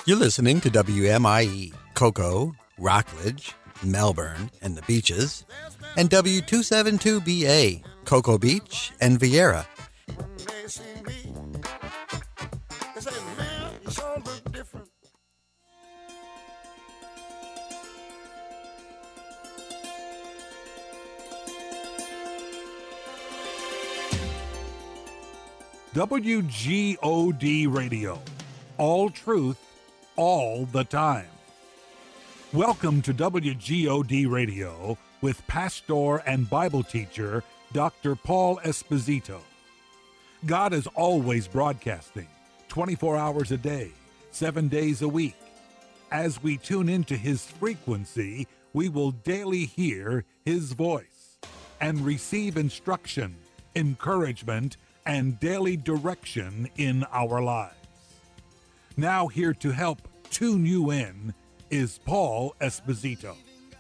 You're listening to WMIE, Cocoa, Rockledge, Melbourne, and the Beaches, and W272BA, Cocoa Beach and Vieira. WGOD Radio. All truth, all the time. Welcome to WGOD Radio with pastor and Bible teacher Dr. Paul Esposito. God is always broadcasting 24 hours a day, 7 days a week. As we tune into his frequency, we will daily hear his voice and receive instruction, encouragement, and daily direction in our lives. Now here to help tune you in is Paul Esposito.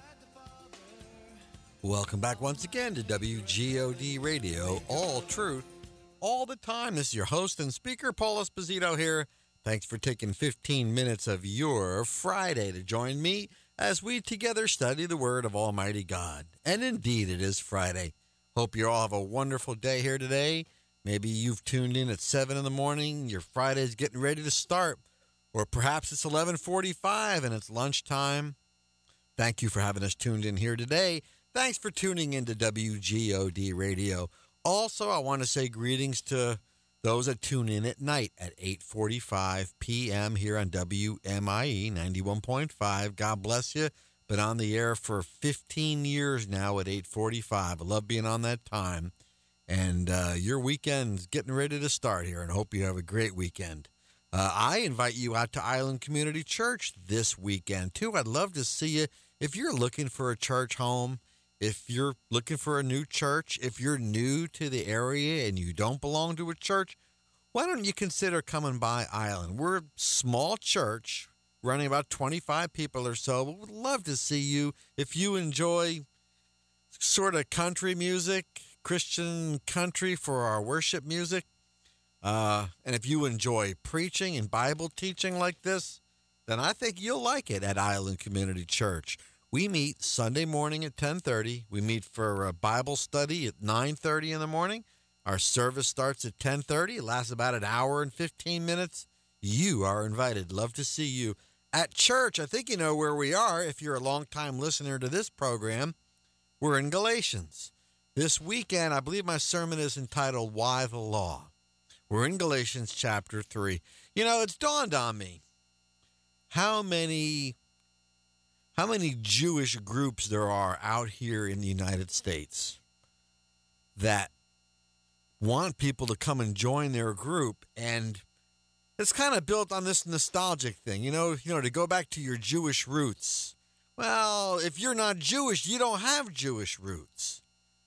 Welcome back once again to WGOD Radio, all truth, all the time. This is your host and speaker, Paul Esposito here. Thanks for taking 15 minutes of your Friday to join me as we together study the Word of Almighty God. And indeed, it is Friday. Hope you all have a wonderful day here today. Maybe you've tuned in at 7 in the morning, your Friday's getting ready to start, or perhaps it's 11:45 and it's lunchtime. Thank you for having us tuned in here today. Thanks for tuning into WGOD Radio. Also, I want to say greetings to those that tune in at night at 8:45 p.m. here on WMIE 91.5. God bless you. Been on the air for 15 years now at 8:45. I love being on that time. And your weekend's getting ready to start here, and hope you have a great weekend. I invite you out to Island Community Church this weekend, too. I'd love to see you. If you're looking for a church home, if you're looking for a new church, if you're new to the area and you don't belong to a church, why don't you consider coming by Island? We're a small church, running about 25 people or so. But we'd love to see you. If you enjoy sort of country music, Christian country for our worship music, and if you enjoy preaching and Bible teaching like this, then I think you'll like it at Island Community Church. We meet Sunday morning at 10:30. We meet for a Bible study at 9:30 in the morning. Our service starts at 10:30. It lasts about an hour and 15 minutes. You are invited. Love to see you at church. I think you know where we are if you're a longtime listener to this program. We're in Galatians. This weekend, I believe my sermon is entitled, Why the Law? We're in Galatians chapter 3. You know, it's dawned on me how many Jewish groups there are out here in the United States that want people to come and join their group. And it's kind of built on this nostalgic thing, you know, to go back to your Jewish roots. Well, if you're not Jewish, you don't have Jewish roots.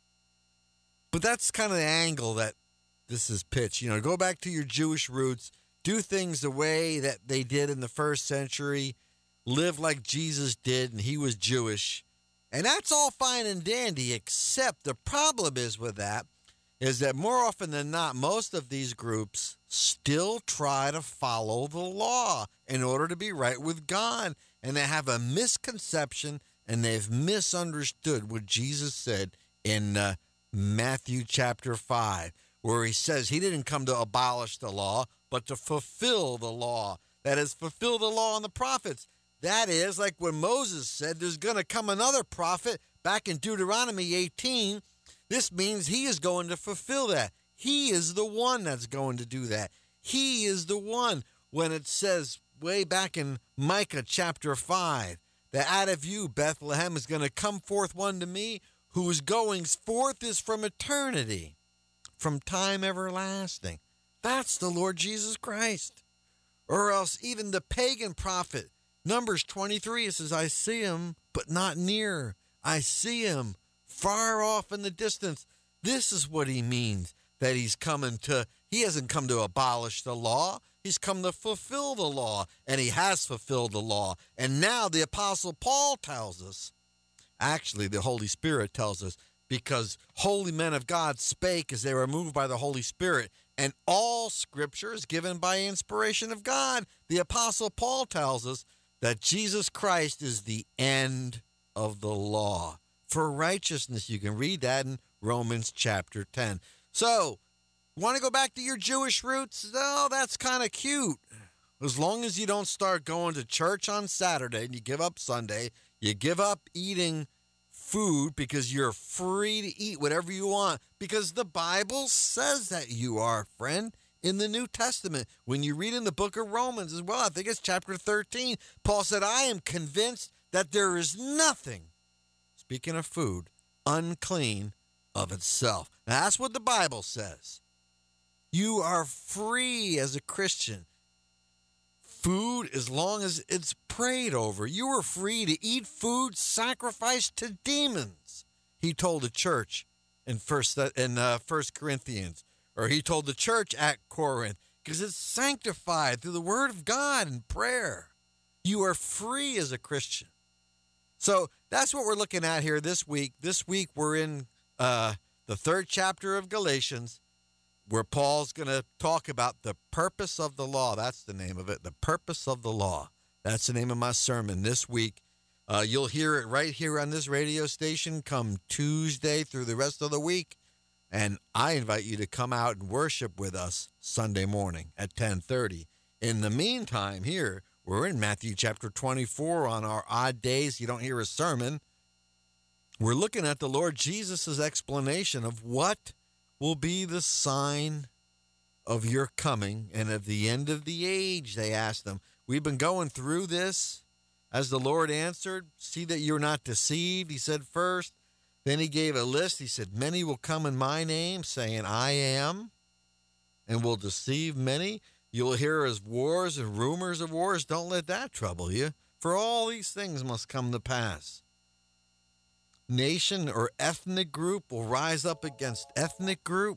But that's kind of the angle that this is pitched. You know, go back to your Jewish roots, do things the way that they did in the first century, live like Jesus did, and he was Jewish. And that's all fine and dandy, except the problem is with that is that more often than not, most of these groups still try to follow the law in order to be right with God. And they have a misconception, and they've misunderstood what Jesus said in Matthew chapter 5, where he says he didn't come to abolish the law, but to fulfill the law. That is, fulfill the law and the prophets. That is, like when Moses said there's going to come another prophet back in Deuteronomy 18. This means he is going to fulfill that. He is the one that's going to do that. He is the one when it says way back in Micah chapter 5 that out of you, Bethlehem, is going to come forth one to me whose goings forth is from eternity, from time everlasting. That's the Lord Jesus Christ. Or else even the pagan prophet, Numbers 23, it says, I see him, but not near. I see him far off in the distance. This is what he means, that he's coming to, he hasn't come to abolish the law. He's come to fulfill the law, and he has fulfilled the law. And now the Apostle Paul tells us, actually the Holy Spirit tells us, because holy men of God spake as they were moved by the Holy Spirit, And all Scripture is given by inspiration of God. The Apostle Paul tells us that Jesus Christ is the end of the law for righteousness. You can read that in Romans chapter 10. So, want to go back to your Jewish roots? Oh, that's kind of cute. As long as you don't start going to church on Saturday and you give up Sunday, you give up eating food because you're free to eat whatever you want, because the Bible says that you are, friend, in the New Testament. When you read in the book of Romans as well, I think it's chapter 13, Paul said, I am convinced that there is nothing, speaking of food, unclean of itself. Now, that's what the Bible says. You are free as a Christian. Food, as long as it's prayed over. You are free to eat food sacrificed to demons, he told the church in First Corinthians, or he told the church at Corinth, because it's sanctified through the word of God and prayer. You are free as a Christian. So that's what we're looking at here this week. This week we're in the 3rd chapter of Galatians, where Paul's going to talk about the purpose of the law. That's the name of it, the purpose of the law. That's the name of my sermon this week. You'll hear it right here on this radio station come Tuesday through the rest of the week. And I invite you to come out and worship with us Sunday morning at 10:30. In the meantime, here, we're in Matthew chapter 24 on our odd days. You don't hear a sermon. We're looking at the Lord Jesus' explanation of what will be the sign of your coming and of the end of the age, they asked them. We've been going through this as the Lord answered. See that you're not deceived, he said first. Then he gave a list. He said, many will come in my name, saying, I am, and will deceive many. You'll hear of wars and rumors of wars. Don't let that trouble you, for all these things must come to pass. Nation or ethnic group will rise up against ethnic group,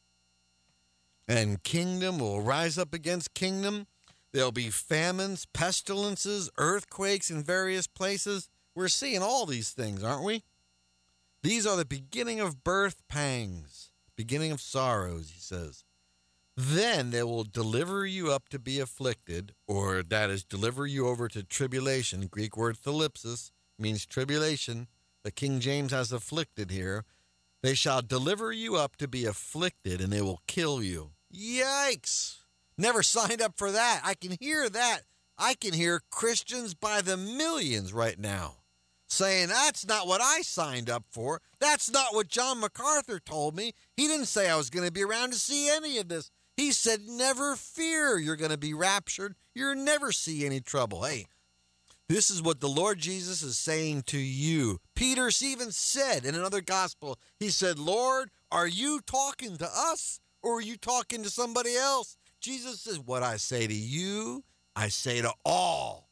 and kingdom will rise up against kingdom. There'll be famines, pestilences, earthquakes in various places. We're seeing all these things, aren't we? These are the beginning of birth pangs, beginning of sorrows, he says. Then they will deliver you up to be afflicted, or that is, deliver you over to tribulation. Greek word thlipsis means tribulation. The King James has afflicted here. They shall deliver you up to be afflicted, and they will kill you. Yikes! Never signed up for that. I can hear that. I can hear Christians by the millions right now saying, that's not what I signed up for. That's not what John MacArthur told me. He didn't say I was going to be around to see any of this. He said, never fear, you're going to be raptured. You'll never see any trouble. Hey, this is what the Lord Jesus is saying to you. Peter even said in another gospel, he said, Lord, are you talking to us or are you talking to somebody else? Jesus says, what I say to you, I say to all.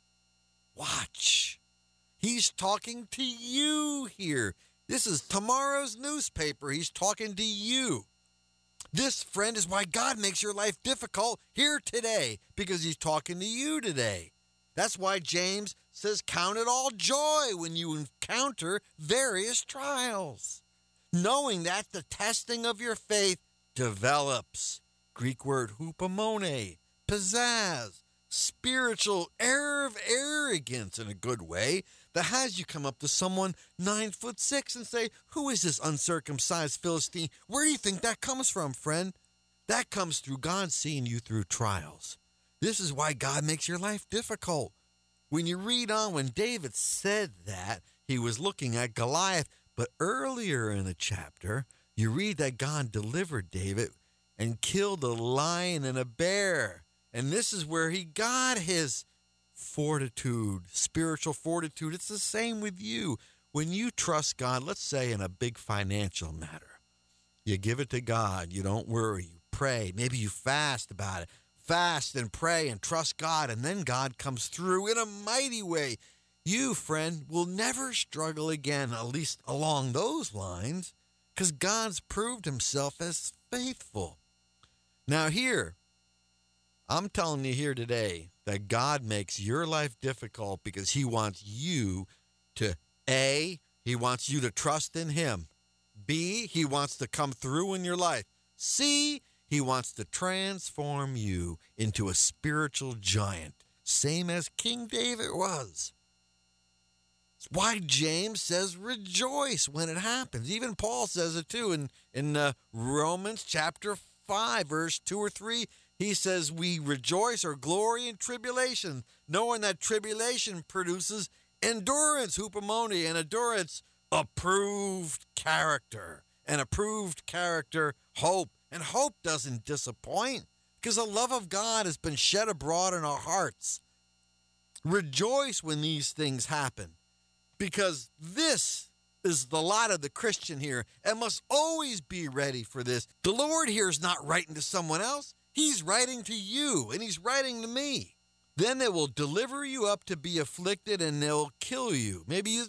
Watch. He's talking to you here. This is tomorrow's newspaper. He's talking to you. This, friend, is why God makes your life difficult here today, because he's talking to you today. That's why James says, count it all joy when you encounter various trials, knowing that the testing of your faith develops. Greek word hupomone, pizzazz, spiritual air of arrogance in a good way that has you come up to someone 9'6" and say, who is this uncircumcised Philistine? Where do you think that comes from, friend? That comes through God seeing you through trials. This is why God makes your life difficult. When you read on, when David said that, he was looking at Goliath. But earlier in the chapter, you read that God delivered David and killed a lion and a bear. And this is where he got his fortitude, spiritual fortitude. It's the same with you. When you trust God, let's say in a big financial matter, you give it to God. You don't worry. You pray. Maybe you fast about it. Fast and pray and trust God, and then God comes through in a mighty way. You, friend, will never struggle again, at least along those lines, because God's proved himself as faithful. Now here, I'm telling you here today that God makes your life difficult because he wants you to, A, he wants you to trust in him. B, he wants to come through in your life. C, He wants to transform you into a spiritual giant, same as King David was. It's why James says rejoice when it happens. Even Paul says it too in Romans chapter 5, verse 2 or 3. He says we rejoice or glory in tribulation, knowing that tribulation produces endurance, hupomone, and endurance, approved character. And approved character, hope. And hope doesn't disappoint because the love of God has been shed abroad in our hearts. Rejoice when these things happen because this is the lot of the Christian here and must always be ready for this. The Lord here is not writing to someone else. He's writing to you and he's writing to me. Then they will deliver you up to be afflicted and they'll kill you. Maybe you,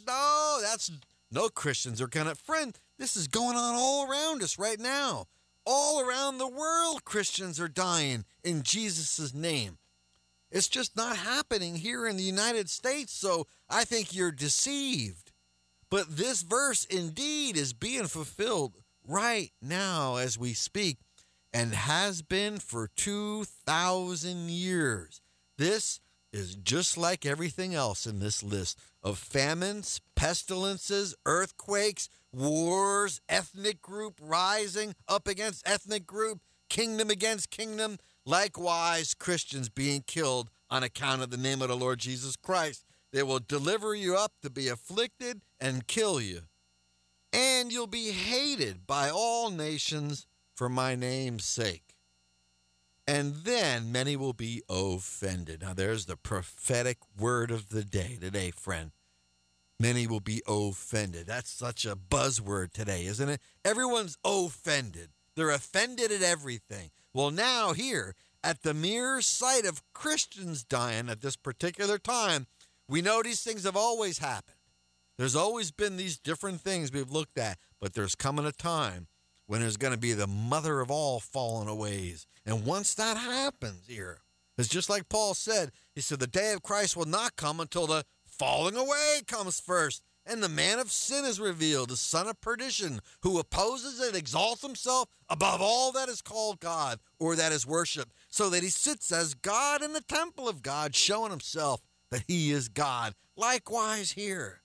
no Christians are going to, friend, this is going on all around us right now. All around the world, Christians are dying in Jesus' name. It's just not happening here in the United States, so I think you're deceived. But this verse indeed is being fulfilled right now as we speak and has been for 2,000 years. This is just like everything else in this list of famines, pestilences, earthquakes, wars, ethnic group rising up against ethnic group, kingdom against kingdom, likewise Christians being killed on account of the name of the Lord Jesus Christ. They will deliver you up to be afflicted and kill you. And you'll be hated by all nations for my name's sake. And then many will be offended. Now there's the prophetic word of the day today, friend. Many will be offended. That's such a buzzword today, isn't it? Everyone's offended. They're offended at everything. Well, now here, at the mere sight of Christians dying at this particular time, we know these things have always happened. There's always been these different things we've looked at, but there's coming a time when there's going to be the mother of all fallen aways. And once that happens here, it's just like Paul said, he said, the day of Christ will not come until the falling away comes first. And the man of sin is revealed, the son of perdition, who opposes and exalts himself above all that is called God or that is worshiped, so that he sits as God in the temple of God, showing himself that he is God. Likewise here.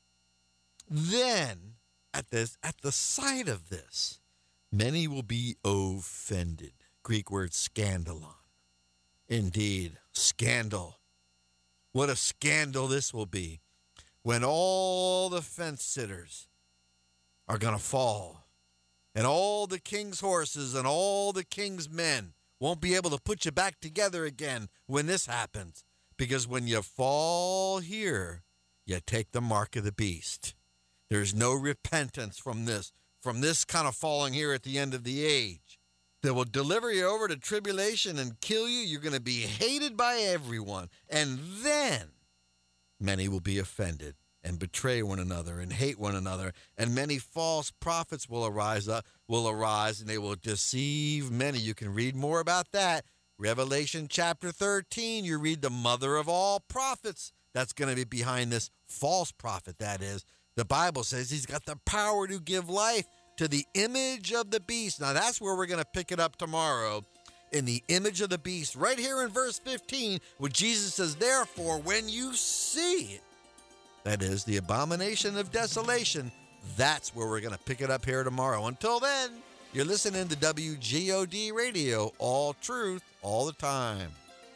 Then, at the sight of this, many will be offended. Greek word scandalon. Indeed, scandal. What a scandal this will be when all the fence sitters are going to fall and all the king's horses and all the king's men won't be able to put you back together again when this happens. Because when you fall here, you take the mark of the beast. There's no repentance from this kind of falling here at the end of the age. They will deliver you over to tribulation and kill you. You're going to be hated by everyone. And then many will be offended and betray one another and hate one another. And many false prophets will arise and they will deceive many. You can read more about that. Revelation chapter 13, you read the mother of all prophets. That's going to be behind this false prophet, that is. The Bible says he's got the power to give life to the image of the beast. Now, that's where we're going to pick it up tomorrow, in the image of the beast. Right here in verse 15, where Jesus says, therefore, when you see it, that is, the abomination of desolation, that's where we're going to pick it up here tomorrow. Until then, you're listening to WGOD Radio, all truth, all the time.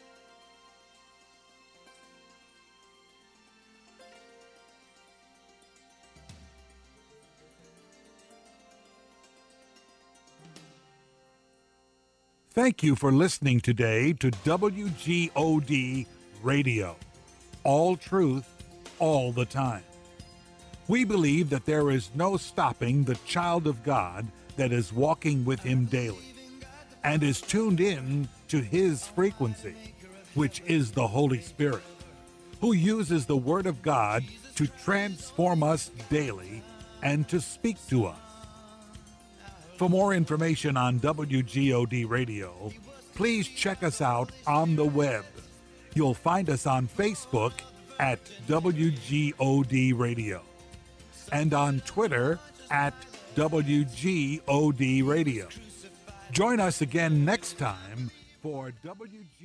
Thank you for listening today to WGOD Radio. All truth, all the time. We believe that there is no stopping the child of God that is walking with him daily and is tuned in to his frequency, which is the Holy Spirit, who uses the Word of God to transform us daily and to speak to us. For more information on WGOD Radio, please check us out on the web. You'll find us on Facebook at WGOD Radio and on Twitter at WGOD Radio. Join us again next time for WG.